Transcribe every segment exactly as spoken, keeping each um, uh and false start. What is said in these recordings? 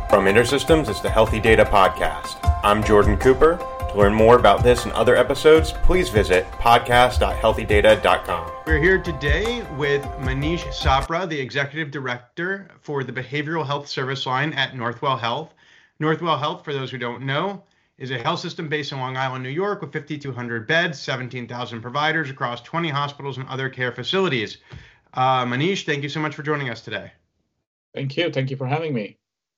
From InterSystems, it's the Healthy Data Podcast. I'm Jordan Cooper. To learn more about this and other episodes, please visit podcast dot healthy data dot com. We're here today with Manish Sapra, the Executive Director for the Behavioral Health Service Line at Northwell Health. Northwell Health, for those who don't know, is a health system based in Long Island, New York, with fifty-two hundred beds, seventeen thousand providers across twenty hospitals and other care facilities. Uh, Manish, thank you so much for joining us today. Thank you. Thank you for having me.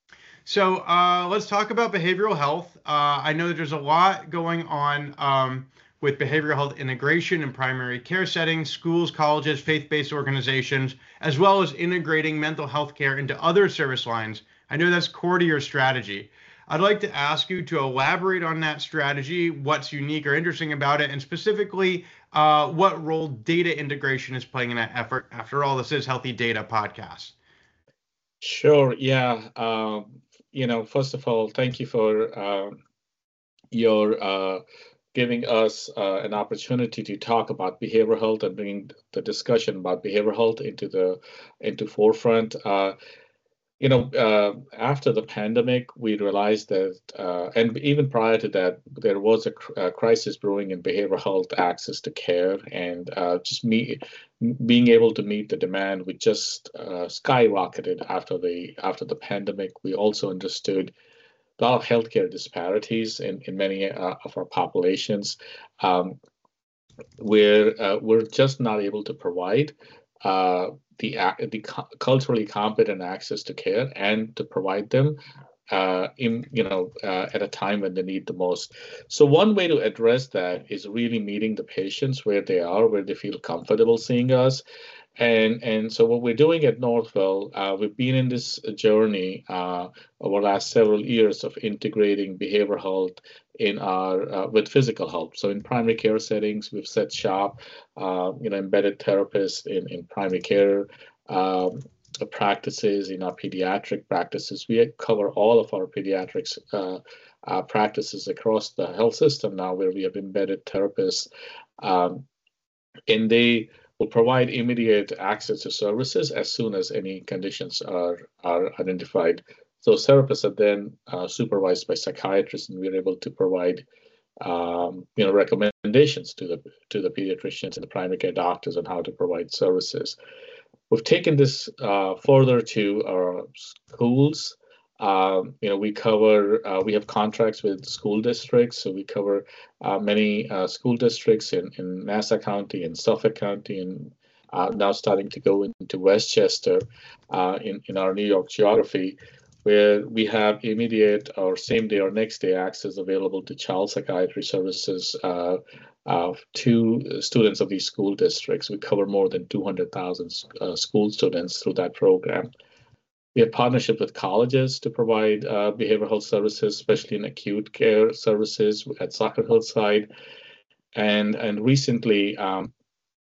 So uh, let's talk about behavioral health. Uh, I know that there's a lot going on um, with behavioral health integration in primary care settings, schools, colleges, faith-based organizations, as well as integrating mental health care into other service lines. I know that's core to your strategy. I'd like to ask you to elaborate on that strategy, what's unique or interesting about it, and specifically uh, what role data integration is playing in that effort. After all, this is Healthy Data Podcast. Sure. Yeah. Um, you know, first of all, thank you for uh, your uh, giving us uh, an opportunity to talk about behavioral health and bringing the discussion about behavioral health into the into forefront. Uh, you know, uh, after the pandemic, we realized that, uh, and even prior to that, there was a, cr- a crisis brewing in behavioral health access to care, and uh, just me being able to meet the demand, we just uh, skyrocketed after the after the pandemic. We also understood a lot of healthcare disparities in in many uh, of our populations, um, where uh, we're just not able to provide uh, the the culturally competent access to care and to provide them uh, in you know uh, at a time when they need the most. So one way to address that is really meeting the patients where they are, where they feel comfortable seeing us. And and so what we're doing at Northwell, uh, we've been in this journey uh, over the last several years of integrating behavioral health in our uh, with physical health. So in primary care settings, we've set shop, uh, you know, embedded therapists in in primary care um, practices, in our pediatric practices. We cover all of our pediatrics uh, uh, practices across the health system now, where we have embedded therapists, um, and they will provide immediate access to services as soon as any conditions are, are identified. So therapists are then uh, supervised by psychiatrists, and we're able to provide um, you know, recommendations to the to the pediatricians and the primary care doctors on how to provide services. We've taken this uh, further to our schools. Um, you know, we cover, uh, we have contracts with school districts, so we cover uh, many uh, school districts in, in Nassau County and Suffolk County, and uh, now starting to go into Westchester uh, in, in our New York geography, where we have immediate or same day or next day access available to child psychiatry services uh, uh, to students of these school districts. We cover more than two hundred thousand uh, school students through that program. We have partnerships with colleges to provide uh, behavioral health services, especially in acute care services at Soccer Hillside. And, and recently, um,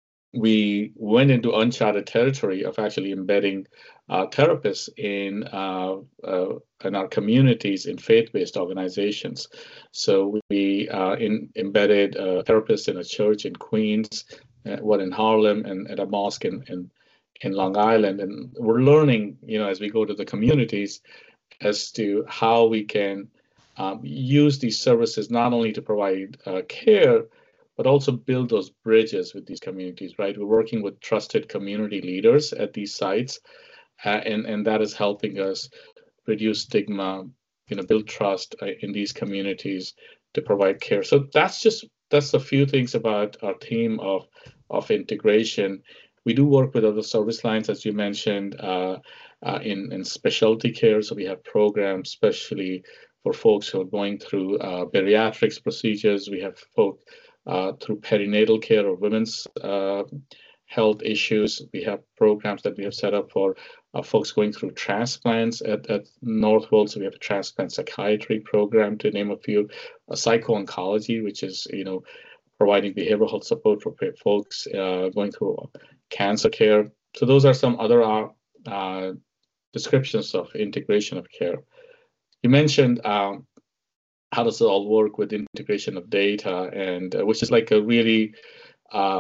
we went into uncharted territory of actually embedding uh, therapists in, uh, uh, in our communities in faith-based organizations. So we uh, in, embedded uh, therapists in a church in Queens, uh, one in Harlem, and at a mosque in, in in Long Island, and we're learning, you know, as we go to the communities, as to how we can um, use these services not only to provide uh, care, but also build those bridges with these communities. Right, we're working with trusted community leaders at these sites, uh, and and that is helping us reduce stigma, you know, build trust uh, in these communities to provide care. So that's just that's a few things about our theme of of integration. We do work with other service lines, as you mentioned, uh, uh, in, in specialty care. So we have programs, especially for folks who are going through uh, bariatrics procedures. We have folks uh, through perinatal care or women's uh, health issues. We have programs that we have set up for uh, folks going through transplants at, at Northwell. So we have a transplant psychiatry program, to name a few. A psycho-oncology, which is, you know, providing behavioral health support for folks uh, going through cancer care. So those are some other uh, uh, descriptions of integration of care. You mentioned um, how does it all work with integration of data, and uh, which is like a really uh,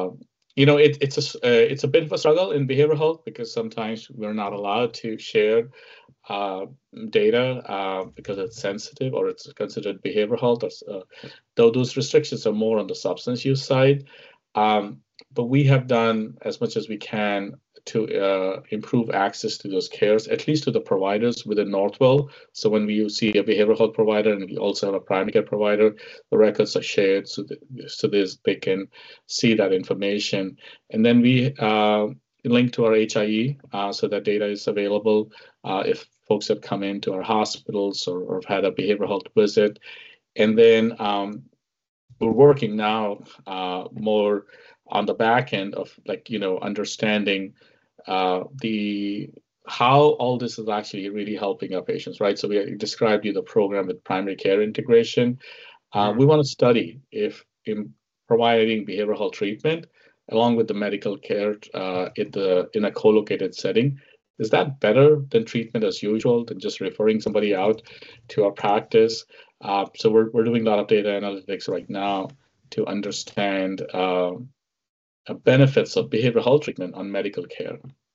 you know, it, it's a uh, it's a bit of a struggle in behavioral health because sometimes we're not allowed to share uh, data uh, because it's sensitive or it's considered behavioral health. Or, uh, though those restrictions are more on the substance use side, um, but we have done as much as we can to uh, improve access to those cares, at least to the providers within Northwell. So when we see a behavioral health provider and we also have a primary care provider, the records are shared so that so this, they can see that information. And then we uh, link to our H I E uh, so that data is available uh, if folks have come into our hospitals or, or have had a behavioral health visit. And then um, we're working now uh, more on the back end of like, you know, understanding uh, the how all this is actually really helping our patients, right? So we described you the program with primary care integration. Uh, we want to study if in providing behavioral health treatment along with the medical care uh, in the in a co-located setting, is that better than treatment as usual, than just referring somebody out to our practice? Uh, so we're we're doing a lot of data analytics right now to understand uh, benefits of behavioral health treatment on medical care.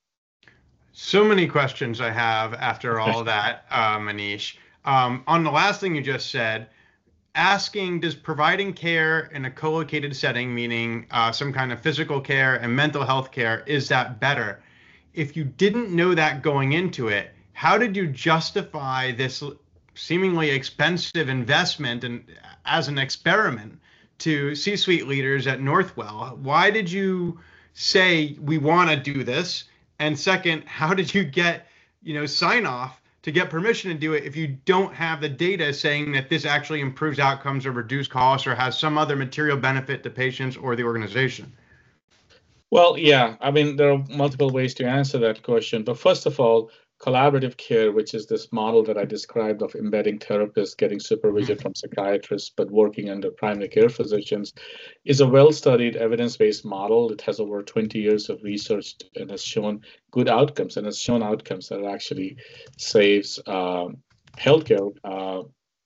So many questions I have after all that, uh, Manish. Um, on the last thing you just said, asking, does providing care in a co-located setting, meaning uh, some kind of physical care and mental health care, is that better? If you didn't know that going into it, how did you justify this seemingly expensive investment and as an experiment to C-suite leaders at Northwell? Why did you say we want to do this? And second, how did you get, you know, sign off to get permission to do it if you don't have the data saying that this actually improves outcomes or reduce costs or has some other material benefit to patients or the organization? Well, yeah, I mean, there are multiple ways to answer that question. But first of all, collaborative care, which is this model that I described of embedding therapists, getting supervision from psychiatrists, but working under primary care physicians, is a well-studied evidence-based model. It has over twenty years of research and has shown good outcomes, and has shown outcomes that actually saves um, healthcare uh,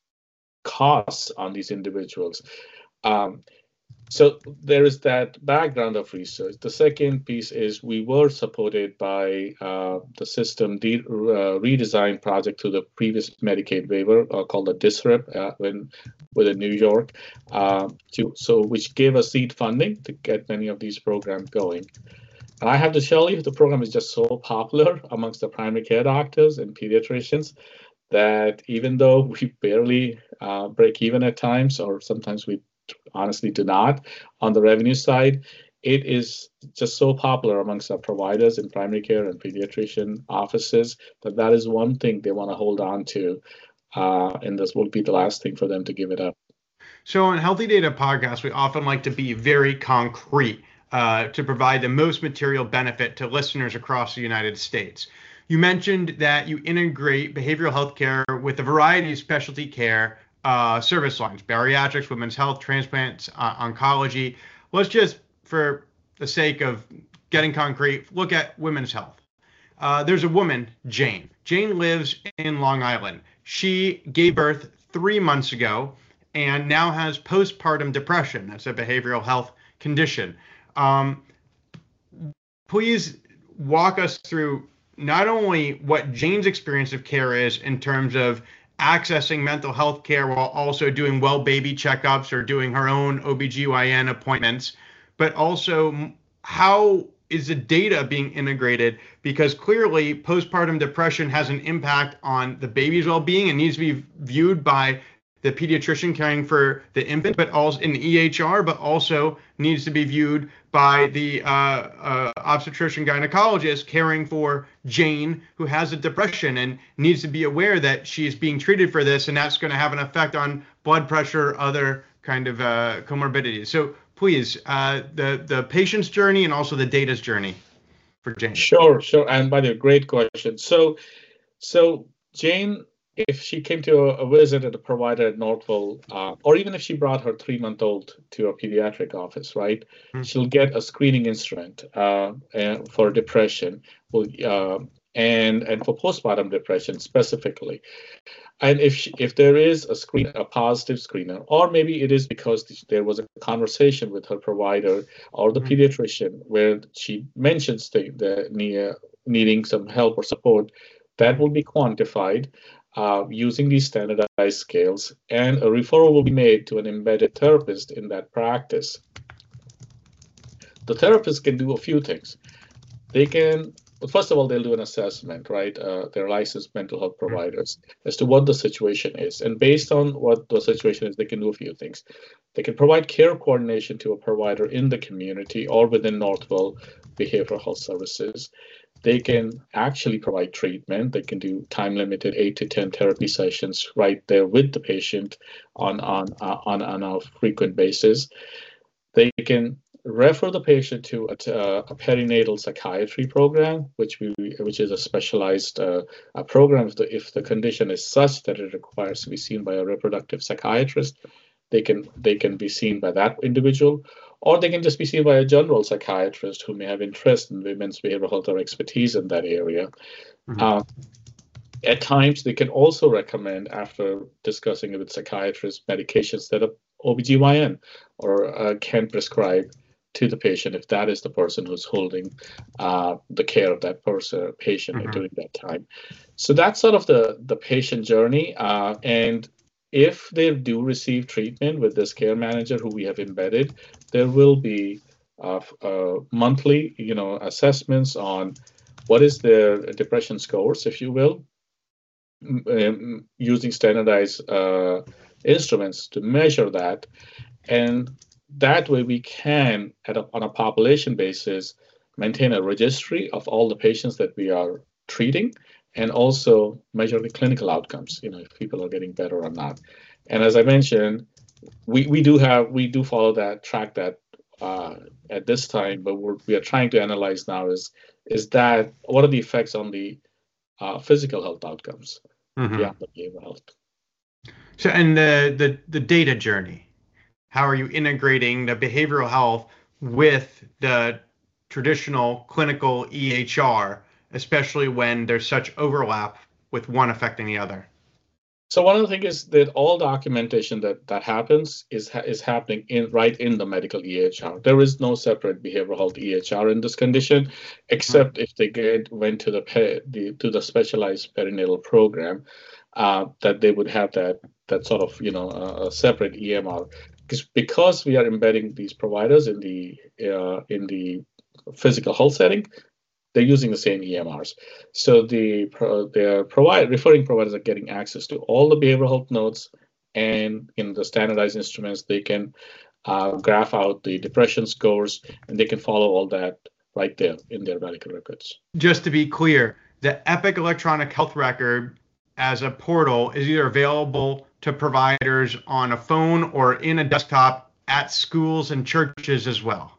costs on these individuals. Um, So there is that background of research. The second piece is we were supported by uh, the system de- uh, redesign project to the previous Medicaid waiver uh, called the D I S R I P uh, when, within New York, uh, to, so which gave us seed funding to get many of these programs going. And I have to tell you, the program is just so popular amongst the primary care doctors and pediatricians that even though we barely uh, break even at times, or sometimes we honestly do not on the revenue side, it is just so popular amongst our providers in primary care and pediatrician offices that that is one thing they want to hold on to, uh, and this will be the last thing for them to give it up. So on Healthy Data Podcast, we often like to be very concrete uh, to provide the most material benefit to listeners across the United States. You mentioned that you integrate behavioral health care with a variety of specialty care Uh, service lines: bariatrics, women's health, transplants, uh, oncology. Let's just, for the sake of getting concrete, look at women's health. Uh, there's a woman, Jane. Jane lives in Long Island. She gave birth three months ago and now has postpartum depression. That's a behavioral health condition. Um, please walk us through not only what Jane's experience of care is in terms of accessing mental health care while also doing well baby checkups or doing her own O B G Y N appointments, but also how is the data being integrated? Because clearly postpartum depression has an impact on the baby's well-being and needs to be viewed by the pediatrician caring for the infant, but also in the E H R, but also needs to be viewed by the uh, uh, obstetrician gynecologist caring for Jane, who has a depression and needs to be aware that she is being treated for this, and that's going to have an effect on blood pressure, other kind of uh, comorbidities. So please, uh, the the patient's journey and also the data's journey for Jane. Sure, sure. And by the way, great question. So, so Jane, if she came to a, a visit at a provider at Northwell, uh, or even if she brought her three-month-old to a pediatric office, right, mm-hmm. she'll get a screening instrument uh, for depression. We'll uh, and and for postpartum depression specifically. And if she, if there is a screen, a positive screener, or maybe it is because there was a conversation with her provider or the mm-hmm. pediatrician where she mentions the, the near, needing some help or support, that will be quantified uh, using these standardized scales, and a referral will be made to an embedded therapist in that practice. The therapist can do a few things. They can, well, first of all, they'll do an assessment, right? Uh, they're licensed mental health providers as to what the situation is. And based on what the situation is, they can do a few things. They can provide care coordination to a provider in the community or within Northwell Behavioral Health Services. They can actually provide treatment. They can do time-limited eight to ten therapy sessions right there with the patient on, on, uh, on, on a frequent basis. They can refer the patient to a, a perinatal psychiatry program, which we which is a specialized uh, a program. If the, if the condition is such that it requires to be seen by a reproductive psychiatrist, they can they can be seen by that individual, or they can just be seen by a general psychiatrist who may have interest in women's behavioral health or expertise in that area. Mm-hmm. Uh, at times, they can also recommend, after discussing it with psychiatrists, medications that a O B G Y N or uh, can prescribe to the patient if that is the person who's holding uh, the care of that person, patient mm-hmm. during that time. So that's sort of the, the patient journey. Uh, and if they do receive treatment with this care manager who we have embedded, there will be uh, uh, monthly, you know, assessments on what is their depression scores, if you will, um, using standardized uh, instruments to measure that. And that way we can, at a, on a population basis, maintain a registry of all the patients that we are treating, and also measure the clinical outcomes, you know, if people are getting better or not. And as I mentioned, we, we do have, we do follow that, track that uh, at this time, but we're, we are trying to analyze now is, is that, what are the effects on the uh, physical health outcomes mm-hmm. beyond the behavioral health? So, and the, the, the data journey, how are you integrating the behavioral health with the traditional clinical E H R, especially when there's such overlap with one affecting the other? So one of the things is that all documentation that, that happens is is happening in right in the medical E H R. There is no separate behavioral health E H R in this condition, except mm-hmm. if they get went to the, the to the specialized perinatal program, uh, that they would have that that sort of you know uh, a separate E M R. Because because we are embedding these providers in the uh, in the physical health setting, they're using the same E M Rs. So the their provide referring providers are getting access to all the behavioral health notes, and in the standardized instruments, they can uh, graph out the depression scores, and they can follow all that right there in their medical records. Just to be clear, the Epic electronic health record as a portal is either available to providers on a phone or in a desktop at schools and churches as well.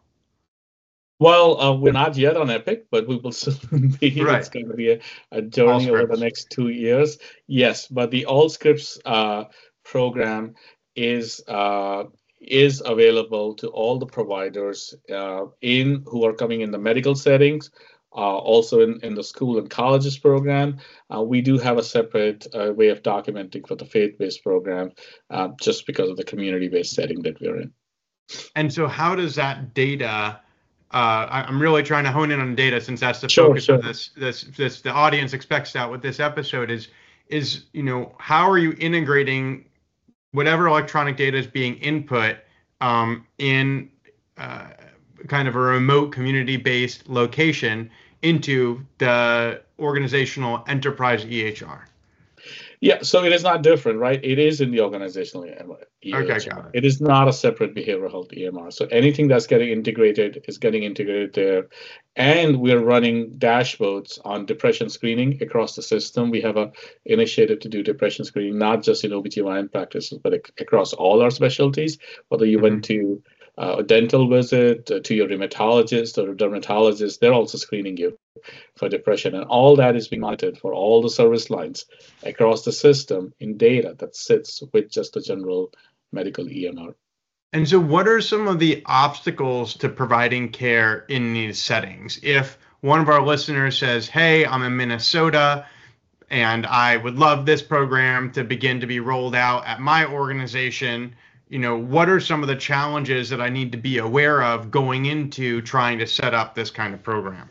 Well, uh, we're not yet on Epic, but we will soon be. Right. It's going to be a, a journey over the next two years. Yes, but the AllScripts uh, program is uh, is available to all the providers uh, in who are coming in the medical settings. Uh, also in, in the school and colleges program. Uh, we do have a separate uh, way of documenting for the faith-based program, uh, just because of the community-based setting that we're in. And so how does that data, uh, I'm really trying to hone in on data since that's the sure, focus sure. of this, this, this, the audience expects that with this episode is, is, you know, how are you integrating whatever electronic data is being input um, in uh, kind of a remote community-based location into the organizational enterprise E H R? Yeah, so it is not different, right? It is in the organizational E H R. Okay, got it. It is not a separate behavioral health E M R. So anything that's getting integrated is getting integrated there. And we're running dashboards on depression screening across the system. We have an initiative to do depression screening, not just in O B G Y N practices, but ac- across all our specialties, whether you mm-hmm. went to uh, a dental visit, uh, to your rheumatologist or a dermatologist, they're also screening you for depression. And all that is being monitored for all the service lines across the system in data that sits with just the general medical E M R. And so what are some of the obstacles to providing care in these settings? If one of our listeners says, hey, I'm in Minnesota and I would love this program to begin to be rolled out at my organization. You know, what are some of the challenges that I need to be aware of going into trying to set up this kind of program?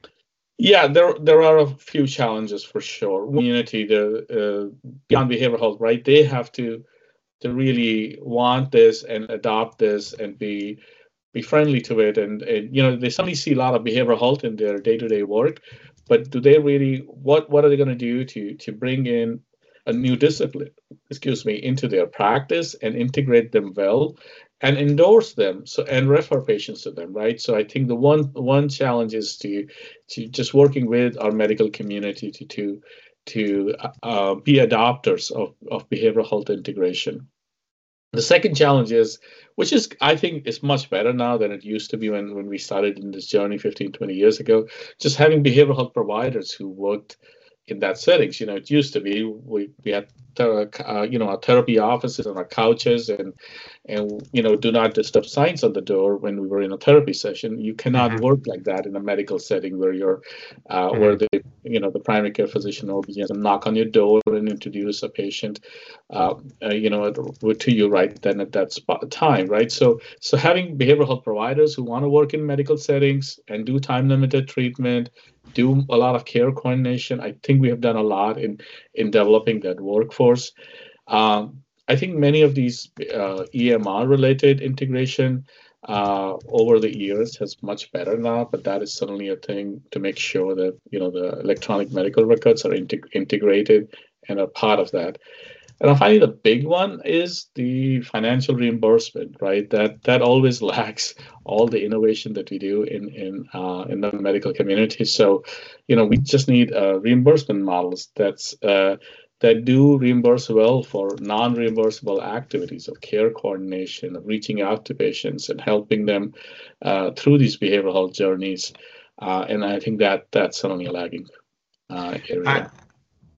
Yeah, there there are a few challenges for sure. Community, the uh, beyond behavioral health, right? They have to to really want this and adopt this and be be friendly to it. And, and you know, they suddenly see a lot of behavioral health in their day-to-day work, but do they really? What what are they going to do to to bring in a new discipline, excuse me, into their practice and integrate them well? And endorse them, so and refer patients to them, right? So I think the one one challenge is to to just working with our medical community to to to uh, be adopters of of behavioral health integration. The second challenge is, which is I think is much better now than it used to be when when we started in this journey fifteen, twenty years ago, just having behavioral health providers who worked in that settings. You know, it used to be we we had uh, you know our therapy offices on our couches and and you know do not disturb signs on the door when we were in a therapy session. You cannot mm-hmm. work like that in a medical setting where you're uh, mm-hmm. where the you know the primary care physician will begin to knock on your door and introduce a patient uh, uh, you know to you right then at that spot time, right? So so having behavioral health providers who want to work in medical settings and do time limited treatment, do a lot of care coordination. I think we have done a lot in in developing that workforce. Um, I think many of these uh, E M R related integration uh, over the years has much better now, but that is certainly a thing to make sure that you know the electronic medical records are integ- integrated and are part of that. And I find the big one is the financial reimbursement, right? That that always lacks all the innovation that we do in in uh, in the medical community. So, you know, we just need uh, reimbursement models that's uh, that do reimburse well for non-reimbursable activities of care coordination, of reaching out to patients and helping them uh, through these behavioral health journeys. Uh, and I think that that's certainly a lagging uh, area. I-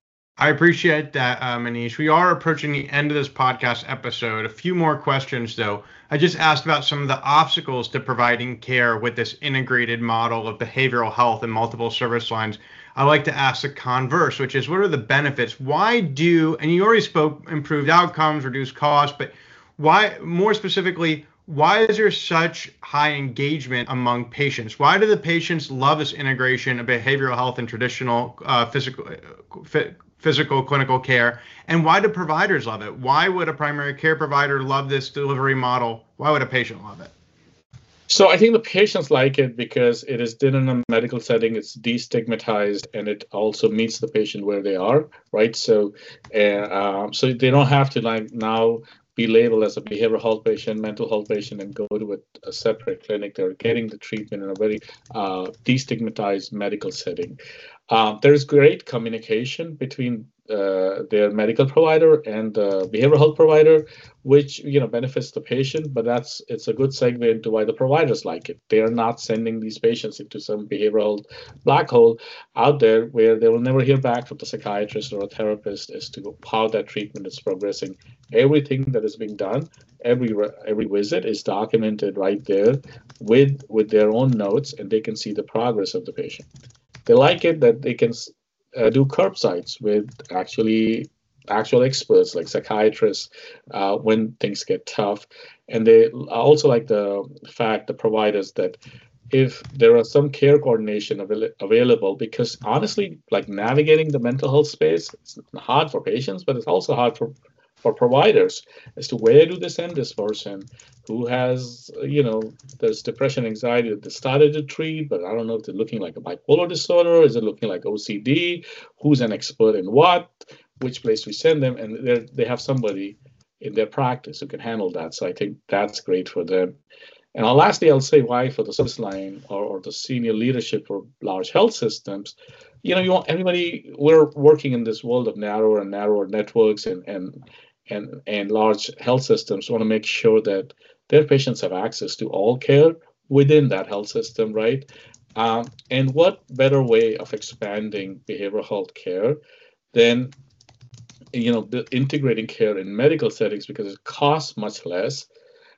I appreciate that, uh, Manish. We are approaching the end of this podcast episode. A few more questions, though. I just asked about some of the obstacles to providing care with this integrated model of behavioral health and multiple service lines. I like to ask the converse, which is what are the benefits? Why do, and you already spoke, improved outcomes, reduced costs, but why, more specifically, why is there such high engagement among patients? Why do the patients love this integration of behavioral health and traditional uh, physical uh, physical clinical care, and why do providers love it? Why would a primary care provider love this delivery model? Why would a patient love it? So I think the patients like it because it is done in a medical setting, it's destigmatized, and it also meets the patient where they are, right? So, uh, um, so they don't have to like now be labeled as a behavioral health patient, mental health patient, and go to a, a separate clinic. They're getting the treatment in a very uh, destigmatized medical setting. Um, there's great communication between uh, their medical provider and the behavioral health provider, which you know benefits the patient. But that's it's a good segue into why the providers like it. They are not sending these patients into some behavioral black hole out there where they will never hear back from the psychiatrist or a therapist as to how that treatment is progressing. Everything that is being done, every every visit is documented right there with with their own notes, and they can see the progress of the patient. They like it that they can uh, do curbsides with actually actual experts like psychiatrists uh, when things get tough. And they also like the fact, the providers, that if there are some care coordination avail- available, because honestly, like navigating the mental health space, it's hard for patients, but it's also hard for for providers as to where do they send this person who has, you know, there's depression, anxiety that they started to treat, but I don't know if they're looking like a bipolar disorder. Is it looking like O C D? Who's an expert in what? Which place we send them? And they they have somebody in their practice who can handle that. So I think that's great for them. And lastly, I'll say why for the service line or, or the senior leadership for large health systems, you know, you want everybody, we're working in this world of narrower and narrower networks and, and and and large health systems want to make sure that their patients have access to all care within that health system, right? Um, and what better way of expanding behavioral health care than, you know, the integrating care in medical settings, because it costs much less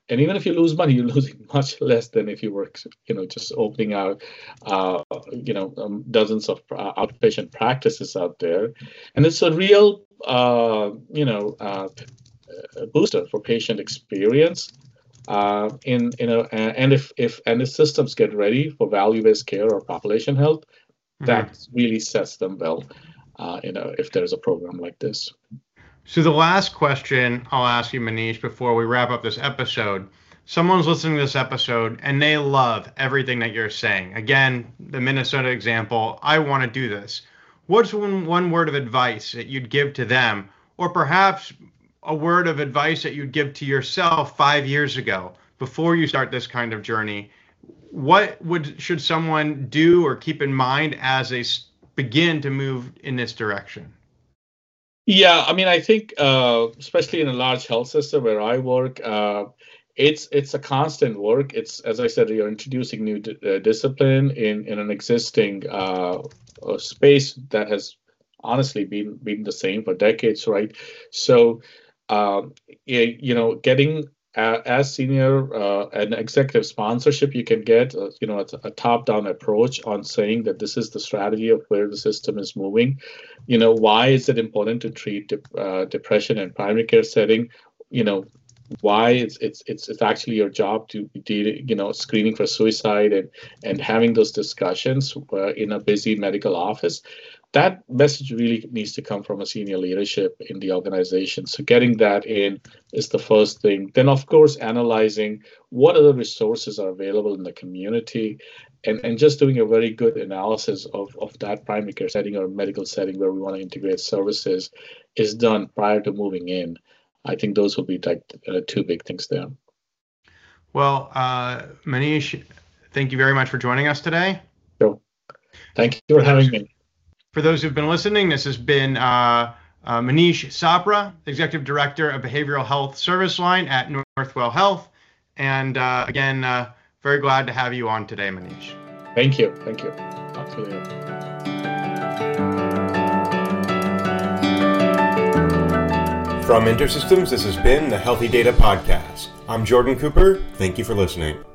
And even if you lose money, you're losing much less than if you were, you know, just opening out, uh, you know, um, dozens of uh, outpatient practices out there. And it's a real, uh, you know, uh, booster for patient experience. Uh, in in a, and if if and if systems get ready for value-based care or population health, mm-hmm. that really sets them well. Uh, you know, if there's a program like this. So the last question I'll ask you, Manish, before we wrap up this episode, someone's listening to this episode and they love everything that you're saying. Again, the Minnesota example, I want to do this. What's one, one word of advice that you'd give to them, or perhaps a word of advice that you'd give to yourself five years ago before you start this kind of journey? What would should someone do or keep in mind as they begin to move in this direction? Yeah, I mean, I think, uh, especially in a large health system where I work, uh, it's it's a constant work. It's, as I said, you're introducing new d- uh, discipline in, in an existing uh, space that has honestly been been the same for decades, right? So, um, you, you know, getting uh, as senior uh, an executive sponsorship you can get, uh, you know, a, a top-down approach on saying that this is the strategy of where the system is moving. You know, why is it important to treat de- uh, depression in primary care setting? You know, why it's it's it's it's actually your job to be, you know, screening for suicide and and having those discussions uh, in a busy medical office. That message really needs to come from a senior leadership in the organization. So getting that in is the first thing. Then, of course, analyzing what other resources are available in the community, and, and just doing a very good analysis of, of that primary care setting or medical setting where we want to integrate services is done prior to moving in. I think those will be like uh, two big things there. Well, uh, Manish, thank you very much for joining us today. Sure. Thank you for having me. For those who've been listening, this has been uh, uh, Manish Sapra, Executive Director of Behavioral Health Service Line at Northwell Health. And uh, again, uh, very glad to have you on today, Manish. Thank you. Thank you. Talk to you later. From InterSystems, this has been the Healthy Data Podcast. I'm Jordan Cooper. Thank you for listening.